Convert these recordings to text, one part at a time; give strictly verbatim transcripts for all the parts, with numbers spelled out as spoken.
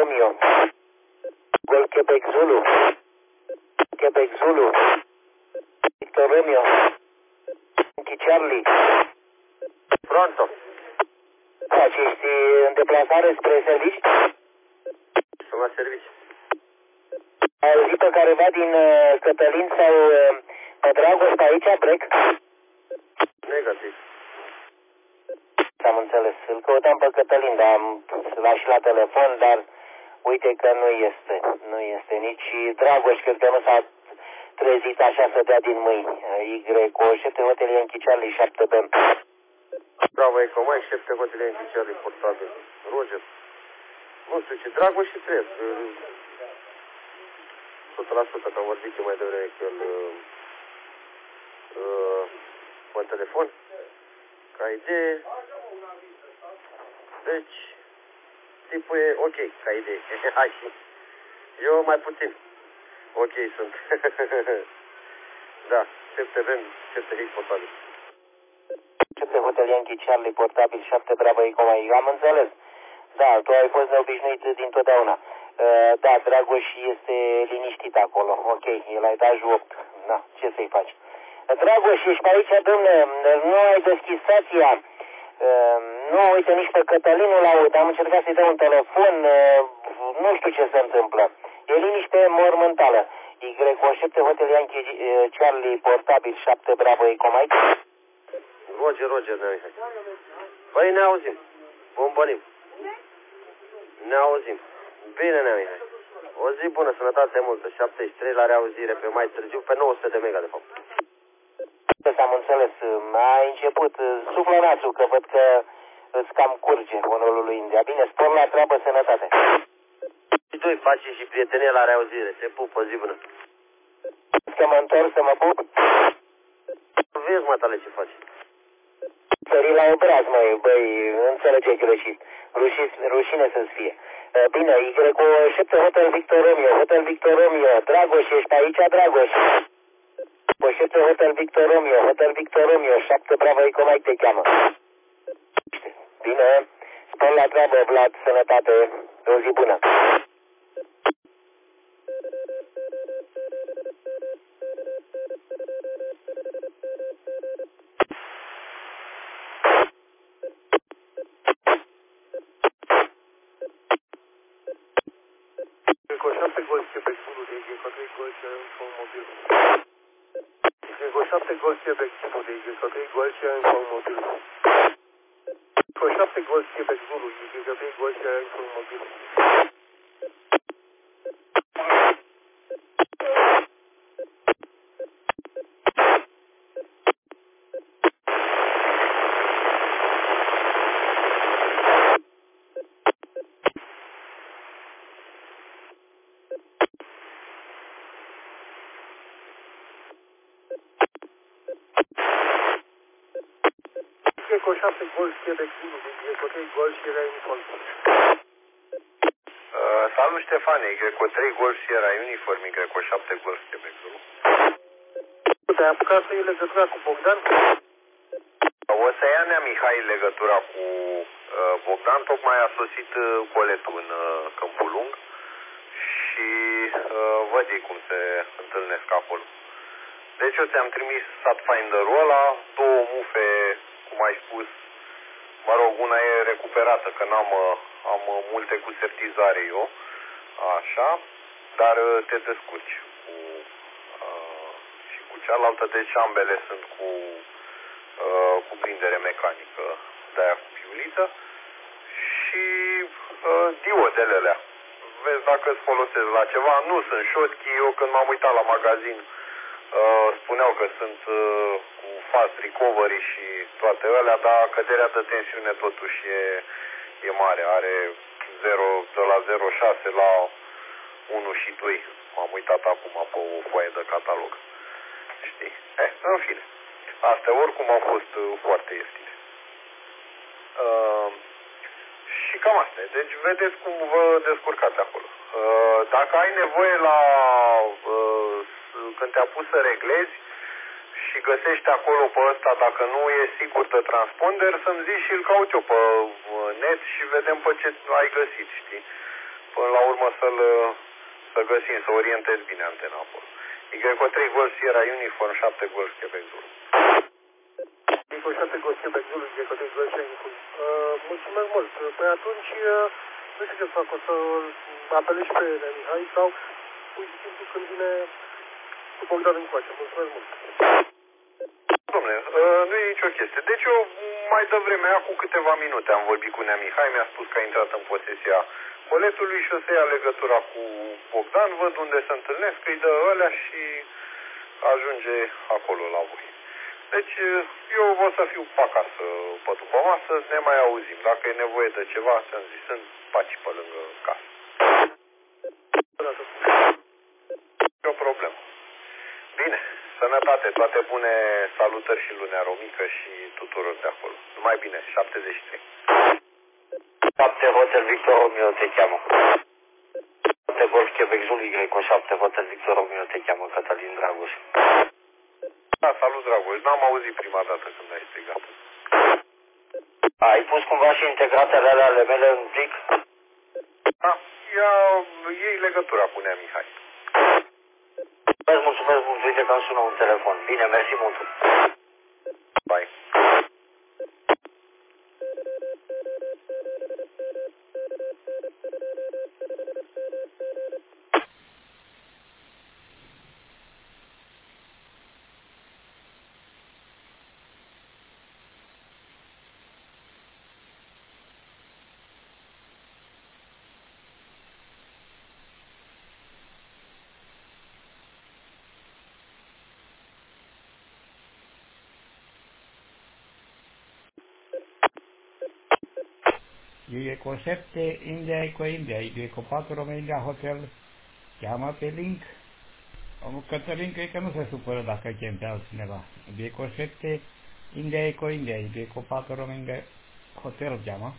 Romeo. Gol Quebec Zulu. Quebec Zulu. Victor Romeo. Yankee Charlie. Pronto. Faci, ești în deplasare spre servici? Sunt la servici. Ai auzit pe careva din uh, Cătălin sau uh, pe Dragoș pe aici, Brec? Negativ. Am înțeles. Îl căutam pe Cătălin, dar am l-am și la telefon, dar uite că nu este. Nu este nici Dragoș, cred că nu s-a trezit așa să dea din mâini. Y, O, șapte Hotel Yankee Charlie șapte B. Bravo, Eco, mai șapte Hotel Yankee Charlie portabil. Roger. Nu știu ce, Dragoș și Trez. o sută la sută, că am vorbit eu mai devreme cu el uh, uh, pe telefon. Ca idee. Deci, tipul e ok, ca idee. Hai și eu mai puțin. Ok sunt. Da, șapte B, șapte H portabil. șapte Hotel Yankee Charlie portabil șapte Bravo Eco mai. Am înțeles. Da, tu ai fost neobișnuit dintotdeauna. Uh, da, Dragoș este liniștit acolo. Ok, e la etajul opt. Da, ce să-i faci? Dragoș, ești pe aici, domne, nu ai deschis stația. Uh, nu, uite, nici pe Cătălin nu l-aud. Am încercat să-i dau un telefon. Uh, nu știu ce se întâmplă. E liniște mormântală. Y O șapte Hotel Yankee uh, Charlie portabil șapte Bravo Eco Mike. Roger, Roger, ne Mihai. Păi ne auzim. Bombonim. Ne auzim. Bine, Nea Mihai. O zi bună, sănătate multă. șaptezeci și trei la reauzire pe mai târziu, pe nouă sute de mega, de fapt. Am înțeles. Ai început. Suflă nasul, că văd că îți cam curge onorul lui India. Bine, spor la treabă, sănătate. Și tu îi faci și prietenie la reauzire. Te pup, o zi bună. Să mă întorc, să mă pup? Vezi, mă, tale, ce faci. Sări la obraz, măi, băi, înțelege greșit. Rușis, rușine să-ți fie. Bine, Y O șapte Hotel Victor Romeo, Hotel Victor Romeo, Dragoș, ești aici, Dragoș? O șapte Hotel Victor Romeo, Hotel Victor Romeo, șapte Bravo Eco Mike te cheamă. Bine, spor la treabă, Vlad, sănătate, o zi bună. șapte Gol Quebec Zulu de Y K trei Gol și are un fon mobil. Y șapte Gol Quebec Zulu de Y K trei Gol și are un fon mobil. Y șapte Gol Quebec Zulu de Y K trei Gol și are un fon mobil. Y șapte Gol Quebec Zulu de Y K trei Gol și era uniform. Uh, salut Ștefane, Y trei Gol și era uniform, Y șapte Gol Quebec Zulu. Te-ai apucat să iei legătura cu Bogdan? O să ia Nea Mihai legătura cu uh, Bogdan, tocmai a sosit uh, coletul în uh, Câmpul Lung și uh, văd ei cum se întâlnesc acolo. Deci eu ți-am trimis Satfinder-ul ăla, două mufe, cum ai spus, mă rog, una e recuperată, că n-am am multe cu sertizare eu, așa, dar te descurci cu, uh, și cu cealaltă, deci ambele sunt cu uh, cuprindere mecanică, de-aia cu piuliță și uh, diodele alea. Vezi dacă îți folosesc la ceva, nu sunt șotchi, eu când m-am uitat la magazin, Uh, spuneau că sunt uh, cu fast recovery și toate alea, dar căderea de tensiune totuși e, e mare, are zero, de la zero virgulă șase la unu și doi, m-am uitat acum pe o foaie de catalog, știi? Eh, în fine, astea oricum au fost uh, foarte ieftine. Uh, și cam asta, deci vedeți cum vă descurcați acolo. Uh, dacă ai nevoie la uh, când te-a pus să reglezi și găsești acolo pe ăsta, dacă nu e sigur de transponder, să-mi zici și îl caut eu pe net și vedem pe ce ai găsit, știi? până la urmă să-l să găsim, să orientez bine antena acolo. Y cu trei Golf Sierra Uniform, șapte Golf Quebec Zulu. Y cu șapte Golf Quebec Zulu, Y cu trei Golf Sierra Uniform. Uh, mulțumesc mult. Păi atunci, uh, nu știu ce fac, o să apelez pe Mihai sau pur și simplu când vine cu Bogdan încoace. Mulțumesc mult. Dom'le, nu e nicio chestie. Deci eu mai devreme, acum câteva minute, am vorbit cu Nea Mihai, mi-a spus că a intrat în posesia coletului și o să ia legătura cu Bogdan, văd unde se întâlnesc, îi dă ălea și ajunge acolo la voi. Deci eu o să fiu pe acasă, pe după masă, ne mai auzim. Dacă e nevoie de ceva, ți-am zis, sunt paci pe lângă casă. E o problemă. Bine. Sănătate, toate bune, salutări și lunea romică și tuturor de acolo. Numai bine, șaptezeci și trei. șapte Hotel Victor Romeo te cheamă. șapte Golf Quebec Zulu, Y cu șapte Hotel Victor Romeo te cheamă, Cătălin Dragoș. Da, salut Dragoș, n-am auzit prima dată când ai strigat. Ai pus cumva și integratele alea ale mele în plic? Da, ia, iei legătura cu Nea Mihai. Mulțumesc, mulțumesc mult, uite că îmi sună un telefon. Bine, mersi mult. Bye. Y cu șapte India Eco India, Y cu patru Romeo India Hotel, cheamă pe link. Omul Cătălin cred că nu se supără dacă chem pe altcineva. Y cu șapte India Eco India, Y cu patru Romeo India Hotel cheamă.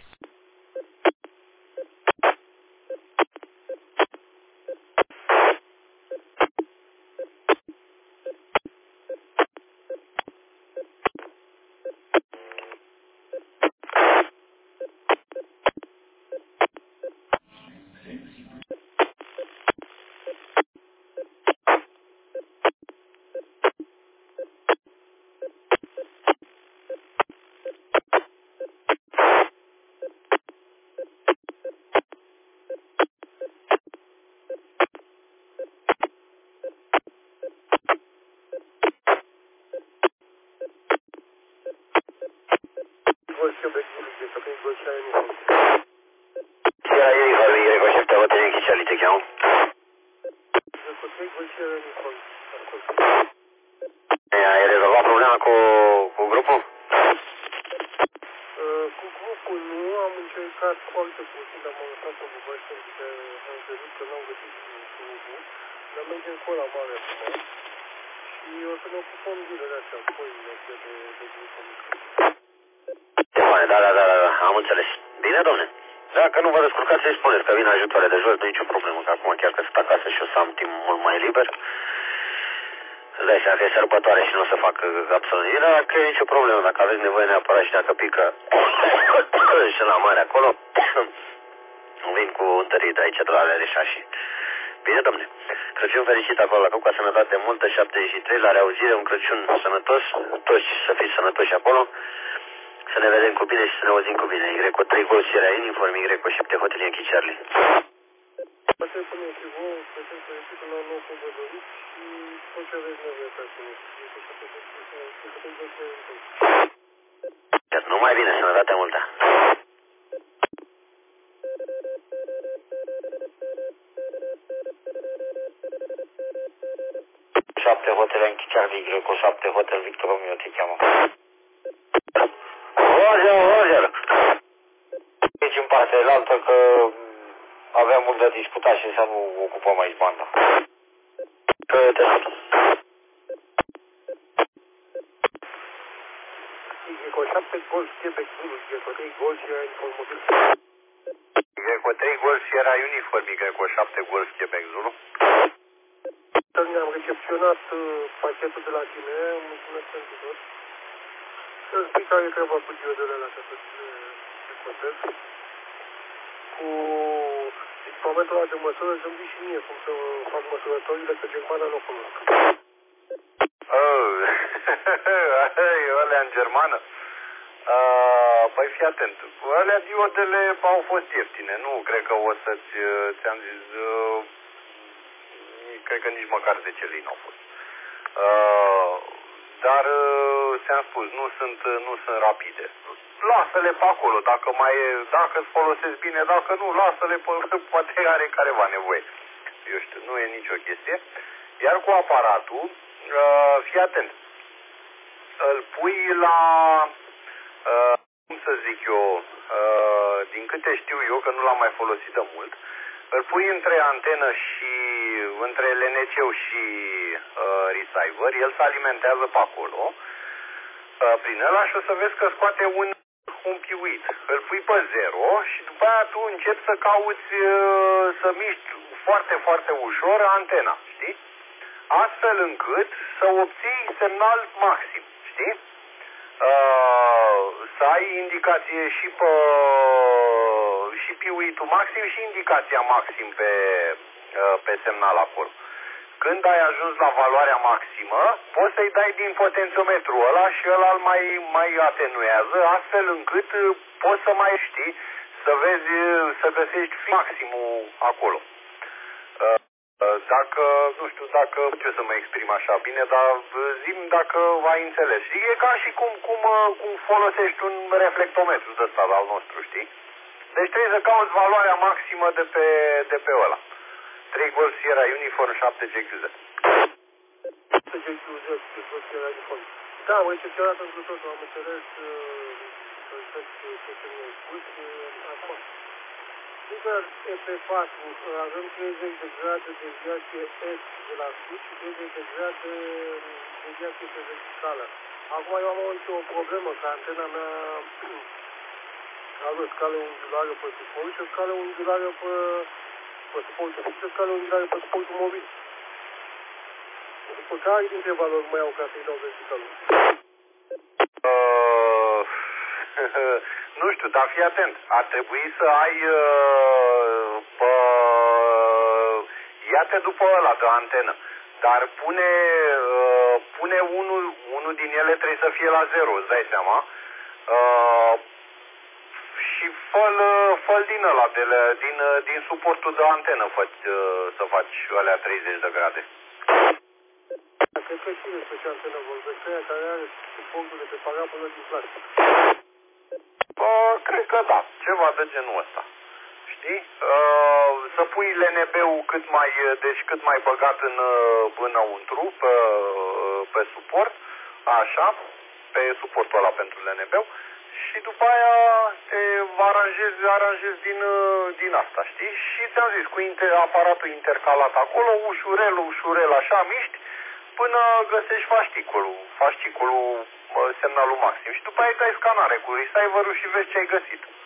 Golf Quebec Zulu, Y cu trei Golf Sierra Uniform. Sierra Uniform, Y cu șapte Hotel Yankee Charlie te cheamă. Y cu trei Golf Sierra Uniform. Ai rezolvat problema cu, cu grupul? Uh, cu grupul nu am încercat foarte puțin, dar m-am lăsat să vă pentru că am crezut că n-am găsit grupul. Dar mergem cu ăla mare acum. Și o să ne ocupăm zilele astea, apoi de, de, de grupul mic. Da, da, da, da, am înțeles. Bine, domne. Dacă nu vă descurcați, să-i spuneți că vin ajutoare de jos, nu e nicio problemă, că acum chiar că sunt acasă și o să am timp mult mai liber. Îți dai seama că e sărbătoare și nu o să fac absolut nimic, dar că e nicio problemă. Dacă aveți nevoie neapărat și dacă pică și la mare acolo, vin cu întărit aici de la Alereșa și... Bine, domne. Crăciun fericit acolo la Cuca, sănătate multă, șaptezeci și trei, la reauzire, un Crăciun sănătos, toți să fiți sănătoși acolo. Să ne vedem cu bine și să ne auzim cu bine. Y cu trei Golf Sierra Uniform, Y cu șapte Hotel Yankee Charlie. Asta e până și vouă, Crăciun fericit, la nou cu vă doriți și tot ce aveți nevoie pe acolo. Y cu șapte Golf Sierra Uniform. Numai bine, sănătate multă. șapte Hotel Yankee Charlie, Y cu șapte Hotel Victor Romeo te cheamă. Roger, Roger! Aici în partea elaltă că aveam mult de discutat și să nu ocupăm aici banda. Că te salut. Y cu șapte Golf Quebec Zulu, Y cu trei Golf Sierra Uniform mobil. Y cu trei Golf Sierra Uniform, Y cu șapte Golf Quebec Zulu. Am recepționat uh, pachetul de la tine, mulțumesc pentru tot. Să-mi spui care e treaba cu diodele alea, să le contez. Cu momentul ăla de măsură să-mi zici și mie cum să fac măsurătorile, că germana nu o cunosc. Oh, alea în germană? Uh, păi fii atent, alea diodele au fost ieftine, nu cred că o să-ți, ți-am zis, uh, cred că nici măcar zece lei n-au fost. Uh, dar uh, ți-am spus, nu sunt, nu sunt rapide. Lasă-le pe acolo, dacă mai e, dacă îți folosesc bine, dacă nu, lasă-le, poate are careva nevoie. Eu știu, nu e nicio chestie. Iar cu aparatul, uh, fii atent, îl pui la, uh, cum să zic eu, uh, din câte știu eu, că nu l-am mai folosit de mult, îl pui între antenă și, între L N C și uh, receiver, el se alimentează pe acolo, uh, prin ăla și o să vezi că scoate un, un piuit. Îl pui pe zero și după aia tu începi să cauți, uh, să miști foarte, foarte ușor antena, știi? Astfel încât să obții semnal maxim, știi? Uh, să ai indicație și pe și piuitul maxim și indicația maxim pe, uh, pe semnal acolo. Când ai ajuns la valoarea maximă, poți să-i dai din potențiometru ăla și ăla îl mai, mai atenuează, astfel încât poți să mai știi, să vezi, să găsești maximul acolo. Uh, Dacă, nu știu dacă, ce să mă exprim așa bine, dar zi-mi dacă ai înțeles. Și e ca și cum, cum, cum folosești un reflectometru de ăsta al nostru, știi? Deci trebuie să cauți valoarea maximă de pe, de pe ăla. trei Golf Sierra Uniform șapte G Q Z. șapte G Q Z, trei Golf Sierra Uniform. Da, am recepționat într totul, am înțeles ce mi-ai spus. Acum, Super E P patru, avem treizeci de grade de deviație S de la sus și treizeci de grade de deviație pe verticală. Acum eu am aici o problemă, că antena mea are o scală unghiulară pe suport și o scală unghiulară pe, pe suportul fix și o scală unghiulară pe suportul mobil. După care dintre valori mai au ca să-i dau verticalul? Uh, nu știu, dar fii atent. Ar trebui să ai uh, pă, ia-te după ăla de antenă. Dar pune, uh, pune unul, unul din ele trebuie să fie la zero, îți dai seama? Uh, și fă-l, fă-l din ăla, de, din, din suportul de antenă fă, să faci alea treizeci de grade. Cred că și despre ce antenă vorbesc, aia care are suportul de pe parabolă din plastic. Bă, cred că da, ceva de genul ăsta. Știi? Uh, să pui L N B-ul cât mai, deci cât mai băgat în, înăuntru, pe, pe suport, așa, pe suportul ăla pentru L N B-ul, și după aia te aranjezi, aranjezi din, din asta, știi? Și ți-am zis, cu inter, aparatul intercalat acolo, ușurel, ușurel, așa, miști, până găsești fascicolul, fascicolul, semnalul maxim. Și după aia dai scanare cu receiver-ul și vezi ce ai găsit.